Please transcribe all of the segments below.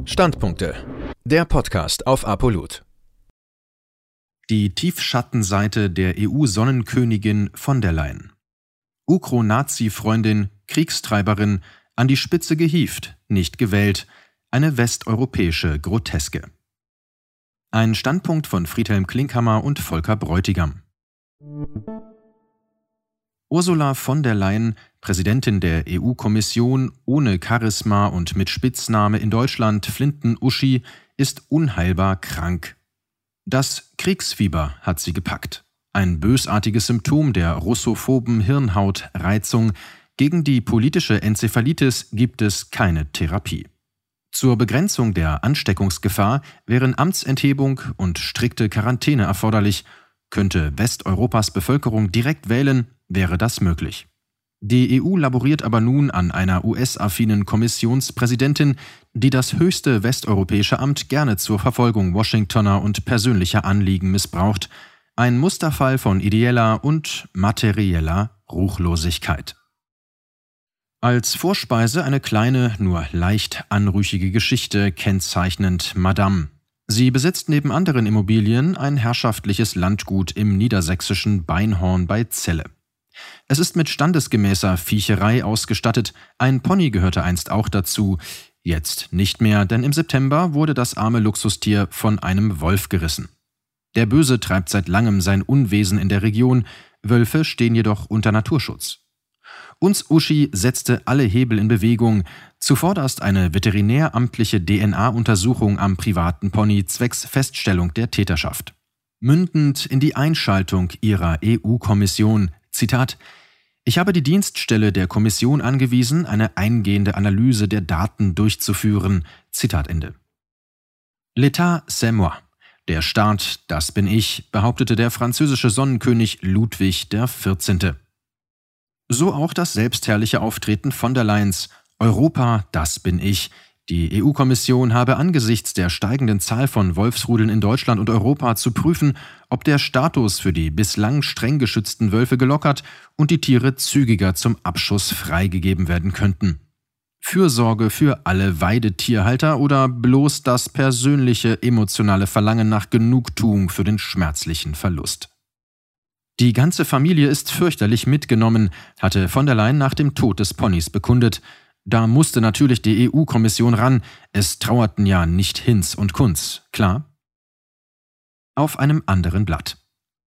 Standpunkte. Der Podcast auf ApoLoot. Die Tiefschattenseite der EU-Sonnenkönigin von der Leyen. Ukro-Nazi-Freundin, Kriegstreiberin, an die Spitze gehievt, nicht gewählt. Eine westeuropäische Groteske. Ein Standpunkt von Friedhelm Klinkhammer und Volker Bräutigam. Ursula von der Leyen, Präsidentin der EU-Kommission, ohne Charisma und mit Spitzname in Deutschland Flinten-Uschi, ist unheilbar krank. Das Kriegsfieber hat sie gepackt. Ein bösartiges Symptom der russophoben Hirnhautreizung. Gegen die politische Enzephalitis gibt es keine Therapie. Zur Begrenzung der Ansteckungsgefahr wären Amtsenthebung und strikte Quarantäne erforderlich. Könnte Westeuropas Bevölkerung direkt wählen, wäre das möglich. Die EU laboriert aber nun an einer US-affinen Kommissionspräsidentin, die das höchste westeuropäische Amt gerne zur Verfolgung Washingtoner und persönlicher Anliegen missbraucht. Ein Musterfall von ideeller und materieller Ruchlosigkeit. Als Vorspeise eine kleine, nur leicht anrüchige Geschichte, kennzeichnend Madame. Sie besitzt neben anderen Immobilien ein herrschaftliches Landgut im niedersächsischen Beinhorn bei Celle. Es ist mit standesgemäßer Viecherei ausgestattet, ein Pony gehörte einst auch dazu, jetzt nicht mehr, denn im September wurde das arme Luxustier von einem Wolf gerissen. Der Böse treibt seit langem sein Unwesen in der Region, Wölfe stehen jedoch unter Naturschutz. Uns Uschi setzte alle Hebel in Bewegung, zuvorderst eine veterinäramtliche DNA-Untersuchung am privaten Pony zwecks Feststellung der Täterschaft. Mündend in die Einschaltung ihrer EU-Kommission, Zitat: Ich habe die Dienststelle der Kommission angewiesen, eine eingehende Analyse der Daten durchzuführen. Zitat Ende. L'État, c'est moi. Der Staat, das bin ich, behauptete der französische Sonnenkönig Ludwig XIV. So auch das selbstherrliche Auftreten von der Leyens. Europa, das bin ich. Die EU-Kommission habe angesichts der steigenden Zahl von Wolfsrudeln in Deutschland und Europa zu prüfen, ob der Status für die bislang streng geschützten Wölfe gelockert und die Tiere zügiger zum Abschuss freigegeben werden könnten. Fürsorge für alle Weidetierhalter oder bloß das persönliche emotionale Verlangen nach Genugtuung für den schmerzlichen Verlust? Die ganze Familie ist fürchterlich mitgenommen, hatte von der Leyen nach dem Tod des Ponys bekundet. Da musste natürlich die EU-Kommission ran, es trauerten ja nicht Hinz und Kunz, klar? Auf einem anderen Blatt.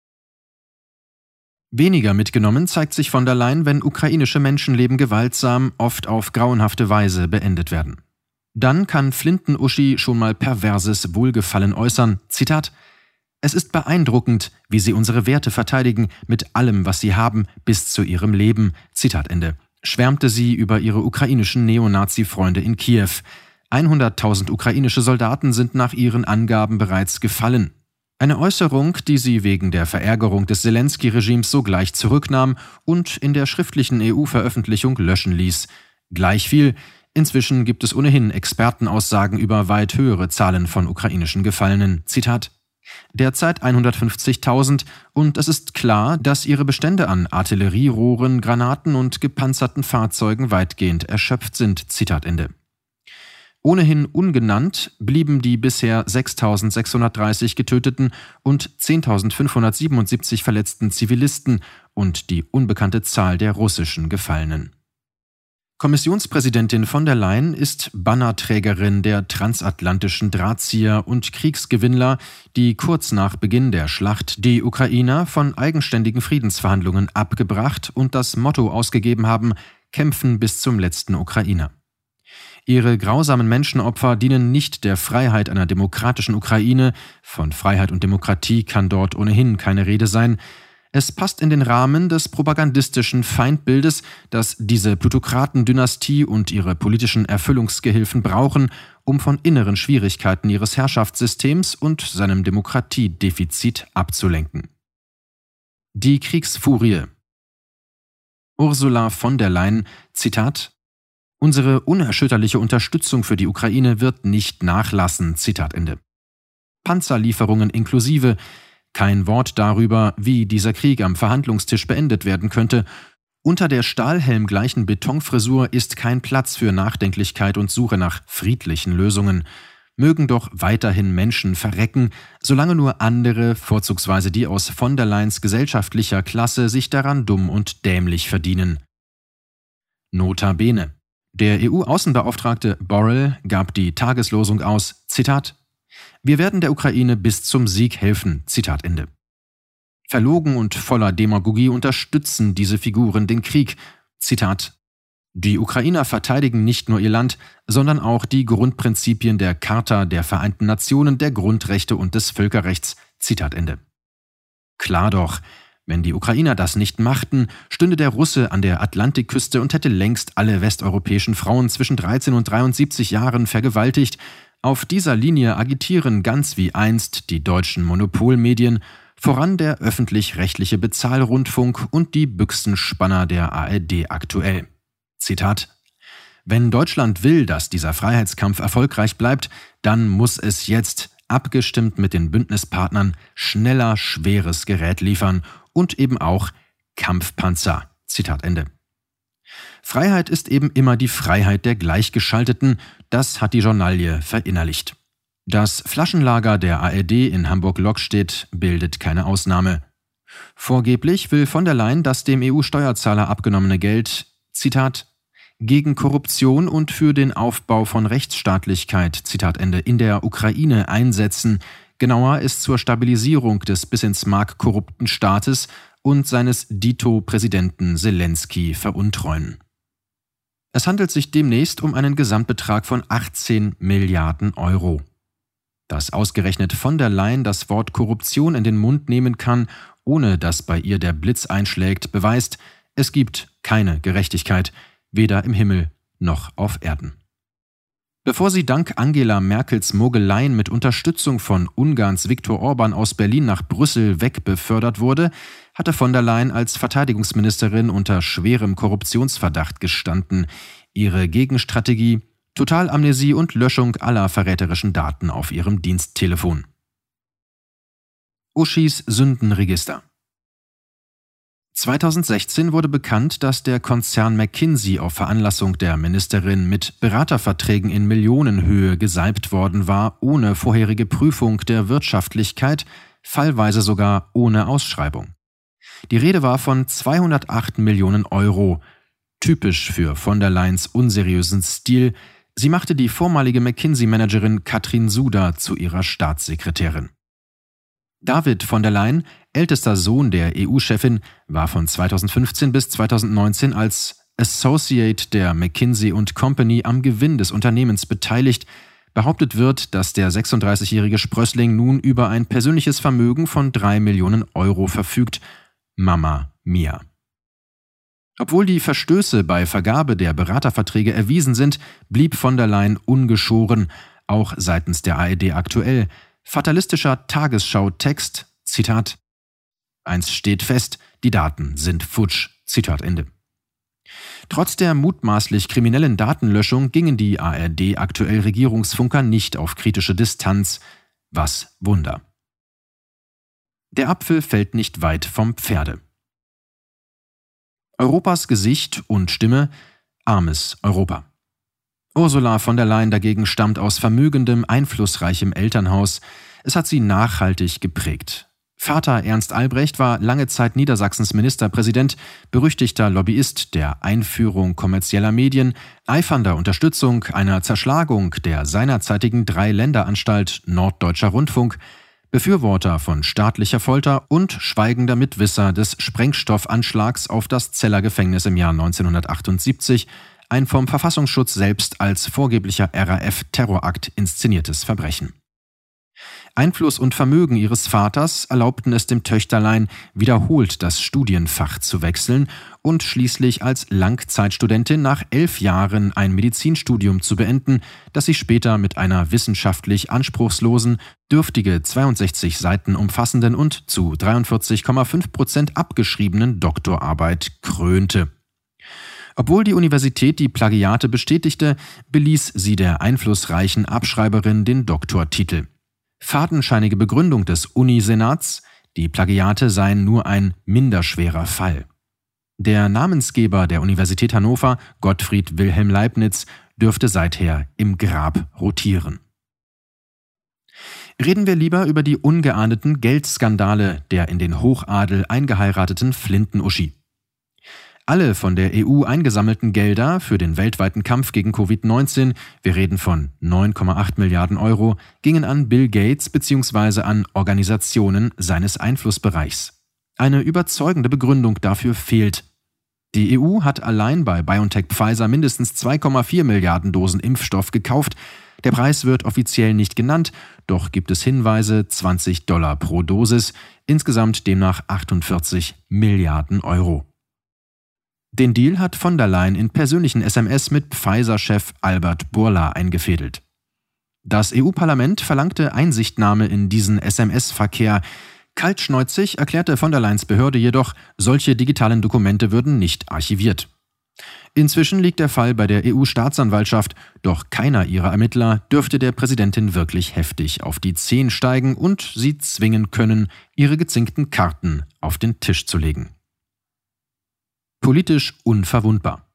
Weniger mitgenommen zeigt sich von der Leyen, wenn ukrainische Menschenleben gewaltsam, oft auf grauenhafte Weise beendet werden. Dann kann Flinten-Uschi schon mal perverses Wohlgefallen äußern, Zitat: Es ist beeindruckend, wie sie unsere Werte verteidigen, mit allem, was sie haben, bis zu ihrem Leben, Zitat Ende. Schwärmte sie über ihre ukrainischen Neonazi-Freunde in Kiew. 100.000 ukrainische Soldaten sind nach ihren Angaben bereits gefallen. Eine Äußerung, die sie wegen der Verärgerung des Selensky-Regimes sogleich zurücknahm und in der schriftlichen EU-Veröffentlichung löschen ließ. Gleichviel, inzwischen gibt es ohnehin Expertenaussagen über weit höhere Zahlen von ukrainischen Gefallenen. Zitat: Derzeit 150.000 und es ist klar, dass ihre Bestände an Artillerierohren, Granaten und gepanzerten Fahrzeugen weitgehend erschöpft sind. Zitat Ende. Ohnehin ungenannt blieben die bisher 6.630 getöteten und 10.577 verletzten Zivilisten und die unbekannte Zahl der russischen Gefallenen. Kommissionspräsidentin von der Leyen ist Bannerträgerin der transatlantischen Drahtzieher und Kriegsgewinnler, die kurz nach Beginn der Schlacht die Ukrainer von eigenständigen Friedensverhandlungen abgebracht und das Motto ausgegeben haben: Kämpfen bis zum letzten Ukrainer. Ihre grausamen Menschenopfer dienen nicht der Freiheit einer demokratischen Ukraine, von Freiheit und Demokratie kann dort ohnehin keine Rede sein. Es passt in den Rahmen des propagandistischen Feindbildes, das diese Plutokratendynastie und ihre politischen Erfüllungsgehilfen brauchen, um von inneren Schwierigkeiten ihres Herrschaftssystems und seinem Demokratiedefizit abzulenken. Die Kriegsfurie. Ursula von der Leyen, Zitat: Unsere unerschütterliche Unterstützung für die Ukraine wird nicht nachlassen, Zitat Ende. Panzerlieferungen inklusive, kein Wort darüber, wie dieser Krieg am Verhandlungstisch beendet werden könnte Unter der stahlhelmgleichen Betonfrisur ist kein Platz für Nachdenklichkeit und Suche nach friedlichen Lösungen. Mögen doch weiterhin Menschen verrecken, solange nur andere, vorzugsweise die aus von der Leyens gesellschaftlicher Klasse, sich daran dumm und dämlich verdienen. Nota bene. Der EU-Außenbeauftragte Borrell gab die Tageslosung aus, Zitat: Wir werden der Ukraine bis zum Sieg helfen, Zitat Ende. Verlogen und voller Demagogie unterstützen diese Figuren den Krieg, Zitat: Die Ukrainer verteidigen nicht nur ihr Land, sondern auch die Grundprinzipien der Charta der Vereinten Nationen, der Grundrechte und des Völkerrechts, Zitat Ende. Klar doch, wenn die Ukrainer das nicht machten, stünde der Russe an der Atlantikküste und hätte längst alle westeuropäischen Frauen zwischen 13 und 73 Jahren vergewaltigt. Auf dieser Linie agitieren ganz wie einst die deutschen Monopolmedien, voran der öffentlich-rechtliche Bezahlrundfunk und die Büchsenspanner der ARD aktuell. Zitat: Wenn Deutschland will, dass dieser Freiheitskampf erfolgreich bleibt, dann muss es jetzt, abgestimmt mit den Bündnispartnern, schneller schweres Gerät liefern und eben auch Kampfpanzer. Zitat Ende. Freiheit ist eben immer die Freiheit der Gleichgeschalteten, das hat die Journalie verinnerlicht. Das Flaschenlager der ARD in Hamburg-Lockstedt bildet keine Ausnahme. Vorgeblich will von der Leyen das dem EU-Steuerzahler abgenommene Geld, Zitat, gegen Korruption und für den Aufbau von Rechtsstaatlichkeit, Zitat Ende, in der Ukraine einsetzen. Genauer ist zur Stabilisierung des bis ins Mark korrupten Staates und seines Dito-Präsidenten Selensky veruntreuen. Es handelt sich demnächst um einen Gesamtbetrag von 18 Milliarden Euro. Dass ausgerechnet von der Leyen das Wort Korruption in den Mund nehmen kann, ohne dass bei ihr der Blitz einschlägt, beweist, es gibt keine Gerechtigkeit, weder im Himmel noch auf Erden. Bevor sie dank Angela Merkels Mogeleien mit Unterstützung von Ungarns Viktor Orban aus Berlin nach Brüssel wegbefördert wurde, hatte von der Leyen als Verteidigungsministerin unter schwerem Korruptionsverdacht gestanden. Ihre Gegenstrategie: Totalamnesie und Löschung aller verräterischen Daten auf ihrem Diensttelefon. Uschis Sündenregister. 2016 wurde bekannt, dass der Konzern McKinsey auf Veranlassung der Ministerin mit Beraterverträgen in Millionenhöhe gesalbt worden war, ohne vorherige Prüfung der Wirtschaftlichkeit, fallweise sogar ohne Ausschreibung. Die Rede war von 208 Millionen Euro. Typisch für von der Leyens unseriösen Stil: Sie machte die vormalige McKinsey-Managerin Katrin Suder zu ihrer Staatssekretärin. David von der Leyen, ältester Sohn der EU-Chefin, war von 2015 bis 2019 als Associate der McKinsey & Company am Gewinn des Unternehmens beteiligt. Behauptet wird, dass der 36-jährige Sprössling nun über ein persönliches Vermögen von 3 Millionen Euro verfügt. Mama mia. Obwohl die Verstöße bei Vergabe der Beraterverträge erwiesen sind, blieb von der Leyen ungeschoren, auch seitens der ARD aktuell. Fatalistischer Tagesschau-Text, Zitat: Eins steht fest, die Daten sind futsch, Zitat Ende. Trotz der mutmaßlich kriminellen Datenlöschung gingen die ARD aktuell Regierungsfunker nicht auf kritische Distanz. Was Wunder. Der Apfel fällt nicht weit vom Pferde. Europas Gesicht und Stimme: armes Europa. Ursula von der Leyen dagegen stammt aus vermögendem, einflussreichem Elternhaus. Es hat sie nachhaltig geprägt. Vater Ernst Albrecht war lange Zeit Niedersachsens Ministerpräsident, berüchtigter Lobbyist der Einführung kommerzieller Medien, eifernder Unterstützung einer Zerschlagung der seinerzeitigen Dreiländeranstalt Norddeutscher Rundfunk, Befürworter von staatlicher Folter und schweigender Mitwisser des Sprengstoffanschlags auf das Zeller Gefängnis im Jahr 1978, ein vom Verfassungsschutz selbst als vorgeblicher RAF-Terrorakt inszeniertes Verbrechen. Einfluss und Vermögen ihres Vaters erlaubten es dem Töchterlein, wiederholt das Studienfach zu wechseln und schließlich als Langzeitstudentin nach 11 Jahren ein Medizinstudium zu beenden, das sie später mit einer wissenschaftlich anspruchslosen, dürftige 62 Seiten umfassenden und zu 43,5% abgeschriebenen Doktorarbeit krönte. Obwohl die Universität die Plagiate bestätigte, beließ sie der einflussreichen Abschreiberin den Doktortitel. Fadenscheinige Begründung des Unisenats: die Plagiate seien nur ein minderschwerer Fall. Der Namensgeber der Universität Hannover, Gottfried Wilhelm Leibniz, dürfte seither im Grab rotieren. Reden wir lieber über die ungeahndeten Geldskandale der in den Hochadel eingeheirateten Flinten-Uschi. Alle von der EU eingesammelten Gelder für den weltweiten Kampf gegen Covid-19, wir reden von 9,8 Milliarden Euro, gingen an Bill Gates bzw. an Organisationen seines Einflussbereichs. Eine überzeugende Begründung dafür fehlt. Die EU hat allein bei BioNTech Pfizer mindestens 2,4 Milliarden Dosen Impfstoff gekauft. Der Preis wird offiziell nicht genannt, doch gibt es Hinweise, $20 pro Dosis, insgesamt demnach 48 Milliarden Euro. Den Deal hat von der Leyen in persönlichen SMS mit Pfizer-Chef Albert Bourla eingefädelt. Das EU-Parlament verlangte Einsichtnahme in diesen SMS-Verkehr. Kaltschnäuzig erklärte von der Leyens Behörde jedoch, solche digitalen Dokumente würden nicht archiviert. Inzwischen liegt der Fall bei der EU-Staatsanwaltschaft, doch keiner ihrer Ermittler dürfte der Präsidentin wirklich heftig auf die Zehen steigen und sie zwingen können, ihre gezinkten Karten auf den Tisch zu legen. Politisch unverwundbar.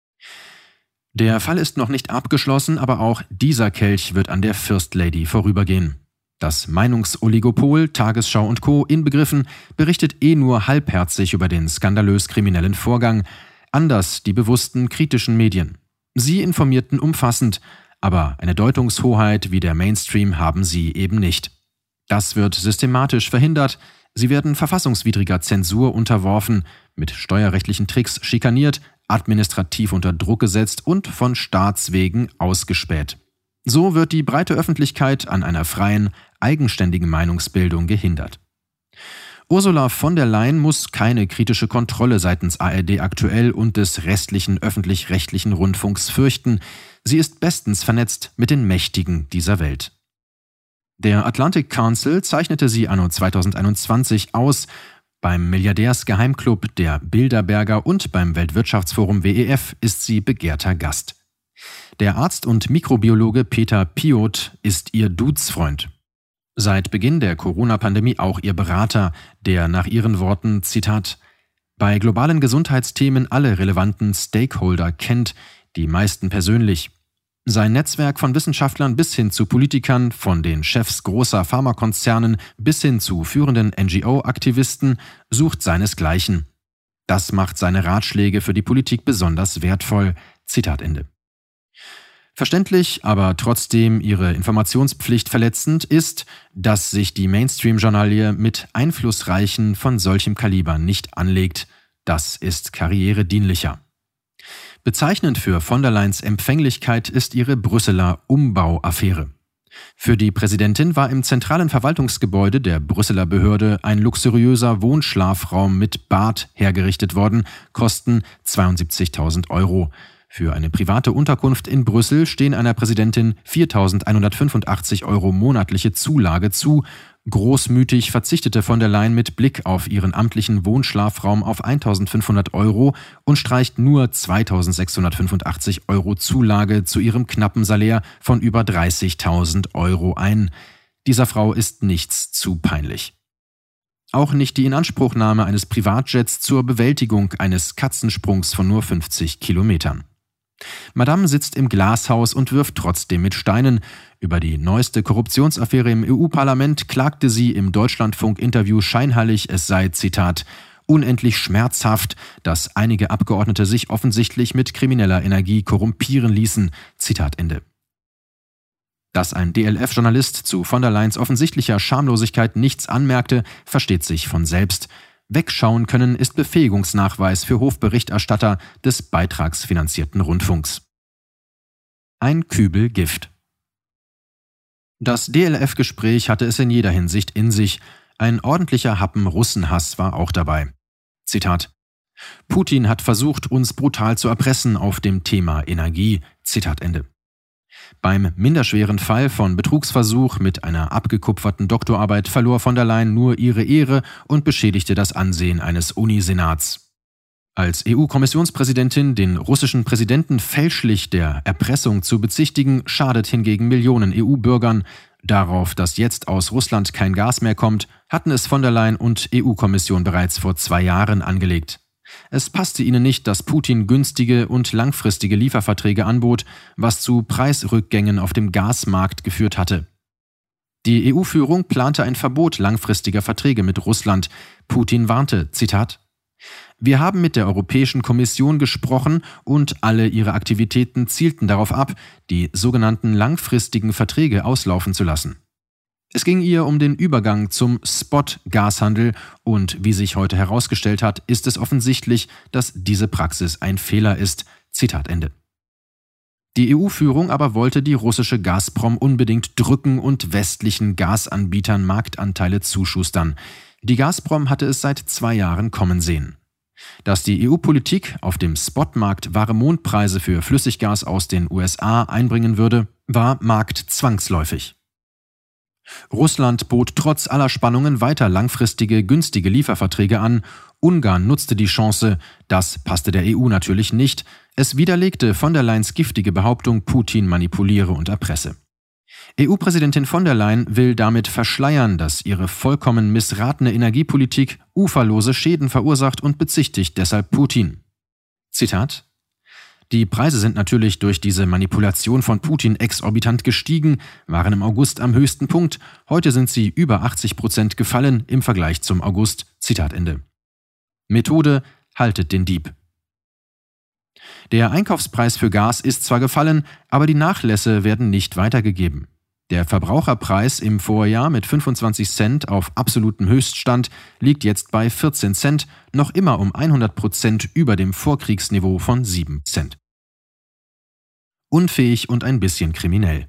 Der Fall ist noch nicht abgeschlossen, aber auch dieser Kelch wird an der First Lady vorübergehen. Das Meinungsoligopol, Tagesschau und Co. inbegriffen, berichtet nur halbherzig über den skandalös kriminellen Vorgang, anders die bewussten kritischen Medien. Sie informierten umfassend, aber eine Deutungshoheit wie der Mainstream haben sie eben nicht. Das wird systematisch verhindert, sie werden verfassungswidriger Zensur unterworfen, mit steuerrechtlichen Tricks schikaniert, administrativ unter Druck gesetzt und von Staatswegen ausgespäht. So wird die breite Öffentlichkeit an einer freien, eigenständigen Meinungsbildung gehindert. Ursula von der Leyen muss keine kritische Kontrolle seitens ARD Aktuell und des restlichen öffentlich-rechtlichen Rundfunks fürchten. Sie ist bestens vernetzt mit den Mächtigen dieser Welt. Der Atlantic Council zeichnete sie anno 2021 aus. Beim Milliardärsgeheimclub der Bilderberger und beim Weltwirtschaftsforum WEF ist sie begehrter Gast. Der Arzt und Mikrobiologe Peter Piot ist ihr Dudesfreund. Seit Beginn der Corona-Pandemie auch ihr Berater, der nach ihren Worten, Zitat, bei globalen Gesundheitsthemen alle relevanten Stakeholder kennt, die meisten persönlich. Sein Netzwerk von Wissenschaftlern bis hin zu Politikern, von den Chefs großer Pharmakonzernen bis hin zu führenden NGO-Aktivisten, sucht seinesgleichen. Das macht seine Ratschläge für die Politik besonders wertvoll. Zitat Ende. Verständlich, aber trotzdem ihre Informationspflicht verletzend ist, dass sich die Mainstream-Journalie mit Einflussreichen von solchem Kaliber nicht anlegt. Das ist karrieredienlicher. Bezeichnend für von der Leyens Empfänglichkeit ist ihre Brüsseler Umbauaffäre. Für die Präsidentin war im zentralen Verwaltungsgebäude der Brüsseler Behörde ein luxuriöser Wohnschlafraum mit Bad hergerichtet worden, Kosten 72.000 Euro. Für eine private Unterkunft in Brüssel stehen einer Präsidentin 4.185 Euro monatliche Zulage zu. Großmütig verzichtete von der Leyen mit Blick auf ihren amtlichen Wohnschlafraum auf 1.500 Euro und streicht nur 2.685 Euro Zulage zu ihrem knappen Salär von über 30.000 Euro ein. Dieser Frau ist nichts zu peinlich. Auch nicht die Inanspruchnahme eines Privatjets zur Bewältigung eines Katzensprungs von nur 50 Kilometern. Madame sitzt im Glashaus und wirft trotzdem mit Steinen. Über die neueste Korruptionsaffäre im EU-Parlament klagte sie im Deutschlandfunk-Interview scheinheilig, es sei, Zitat, unendlich schmerzhaft, dass einige Abgeordnete sich offensichtlich mit krimineller Energie korrumpieren ließen. Zitat Ende. Dass ein DLF-Journalist zu von der Leyens offensichtlicher Schamlosigkeit nichts anmerkte, versteht sich von selbst. Wegschauen können ist Befähigungsnachweis für Hofberichterstatter des beitragsfinanzierten Rundfunks. Ein Kübel Gift. Das DLF-Gespräch hatte es in jeder Hinsicht in sich. Ein ordentlicher Happen Russenhass war auch dabei. Zitat: Putin hat versucht, uns brutal zu erpressen auf dem Thema Energie. Zitat Ende. Beim minderschweren Fall von Betrugsversuch mit einer abgekupferten Doktorarbeit verlor von der Leyen nur ihre Ehre und beschädigte das Ansehen eines Unisenats. Als EU-Kommissionspräsidentin den russischen Präsidenten fälschlich der Erpressung zu bezichtigen, schadet hingegen Millionen EU-Bürgern. Darauf, dass jetzt aus Russland kein Gas mehr kommt, hatten es von der Leyen und EU-Kommission bereits vor 2 Jahren angelegt. Es passte ihnen nicht, dass Putin günstige und langfristige Lieferverträge anbot, was zu Preisrückgängen auf dem Gasmarkt geführt hatte. Die EU-Führung plante ein Verbot langfristiger Verträge mit Russland. Putin warnte, Zitat: Wir haben mit der Europäischen Kommission gesprochen und alle ihre Aktivitäten zielten darauf ab, die sogenannten langfristigen Verträge auslaufen zu lassen. Es ging ihr um den Übergang zum Spot-Gashandel und wie sich heute herausgestellt hat, ist es offensichtlich, dass diese Praxis ein Fehler ist. Zitat Ende. Die EU-Führung aber wollte die russische Gazprom unbedingt drücken und westlichen Gasanbietern Marktanteile zuschustern. Die Gazprom hatte es seit 2 Jahren kommen sehen. Dass die EU-Politik auf dem Spotmarkt wahre Mondpreise für Flüssiggas aus den USA einbringen würde, war marktzwangsläufig. Russland bot trotz aller Spannungen weiter langfristige, günstige Lieferverträge an. Ungarn nutzte die Chance. Das passte der EU natürlich nicht. Es widerlegte von der Leyens giftige Behauptung, Putin manipuliere und erpresse. EU-Präsidentin von der Leyen will damit verschleiern, dass ihre vollkommen missratene Energiepolitik uferlose Schäden verursacht und bezichtigt deshalb Putin. Zitat: Die Preise sind natürlich durch diese Manipulation von Putin exorbitant gestiegen, waren im August am höchsten Punkt. Heute sind sie über 80% gefallen im Vergleich zum August. Zitat Ende. Methode: haltet den Dieb. Der Einkaufspreis für Gas ist zwar gefallen, aber die Nachlässe werden nicht weitergegeben. Der Verbraucherpreis im Vorjahr mit 25 Cent auf absolutem Höchststand liegt jetzt bei 14 Cent, noch immer um 100% über dem Vorkriegsniveau von 7 Cent. Unfähig und ein bisschen kriminell.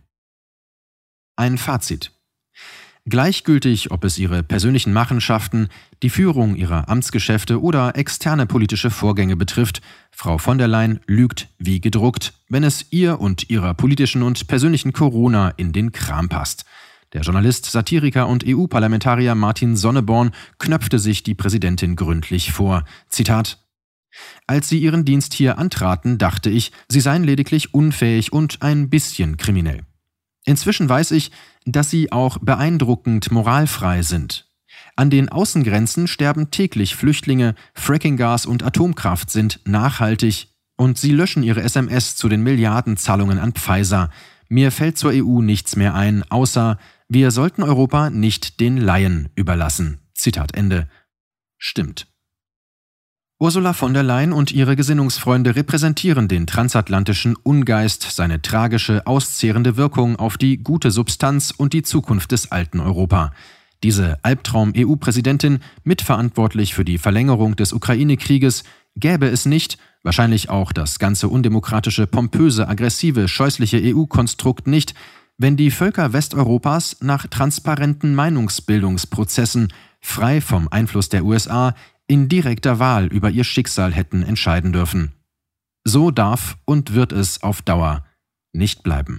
Ein Fazit. Gleichgültig, ob es ihre persönlichen Machenschaften, die Führung ihrer Amtsgeschäfte oder externe politische Vorgänge betrifft, Frau von der Leyen lügt wie gedruckt, wenn es ihr und ihrer politischen und persönlichen Corona in den Kram passt. Der Journalist, Satiriker und EU-Parlamentarier Martin Sonneborn knöpfte sich die Präsidentin gründlich vor. Zitat: Als Sie Ihren Dienst hier antraten, dachte ich, Sie seien lediglich unfähig und ein bisschen kriminell. Inzwischen weiß ich, dass Sie auch beeindruckend moralfrei sind. An den Außengrenzen sterben täglich Flüchtlinge, Frackinggas und Atomkraft sind nachhaltig und Sie löschen Ihre SMS zu den Milliardenzahlungen an Pfizer. Mir fällt zur EU nichts mehr ein, außer wir sollten Europa nicht den Laien überlassen. Zitat Ende. Stimmt. Ursula von der Leyen und ihre Gesinnungsfreunde repräsentieren den transatlantischen Ungeist, seine tragische, auszehrende Wirkung auf die gute Substanz und die Zukunft des alten Europa. Diese Albtraum-EU-Präsidentin, mitverantwortlich für die Verlängerung des Ukraine-Krieges, gäbe es nicht, wahrscheinlich auch das ganze undemokratische, pompöse, aggressive, scheußliche EU-Konstrukt nicht, wenn die Völker Westeuropas nach transparenten Meinungsbildungsprozessen, frei vom Einfluss der USA, in direkter Wahl über ihr Schicksal hätten entscheiden dürfen. So darf und wird es auf Dauer nicht bleiben.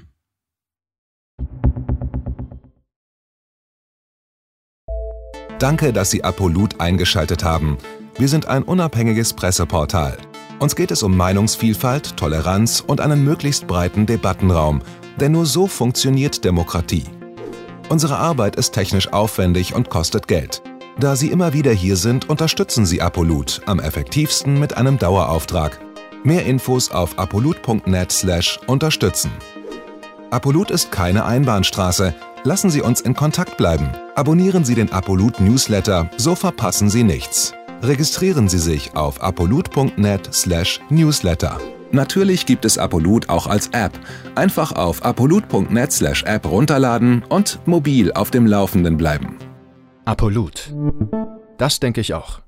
Danke, dass Sie Apolut eingeschaltet haben. Wir sind ein unabhängiges Presseportal. Uns geht es um Meinungsvielfalt, Toleranz und einen möglichst breiten Debattenraum, denn nur so funktioniert Demokratie. Unsere Arbeit ist technisch aufwendig und kostet Geld. Da Sie immer wieder hier sind, unterstützen Sie Apolut am effektivsten mit einem Dauerauftrag. Mehr Infos auf apolut.net/unterstützen. Apolut ist keine Einbahnstraße. Lassen Sie uns in Kontakt bleiben. Abonnieren Sie den Apolut Newsletter, so verpassen Sie nichts. Registrieren Sie sich auf apolut.net/newsletter. Natürlich gibt es Apolut auch als App. Einfach auf apolut.net/app runterladen und mobil auf dem Laufenden bleiben. Apolut. Das denke ich auch.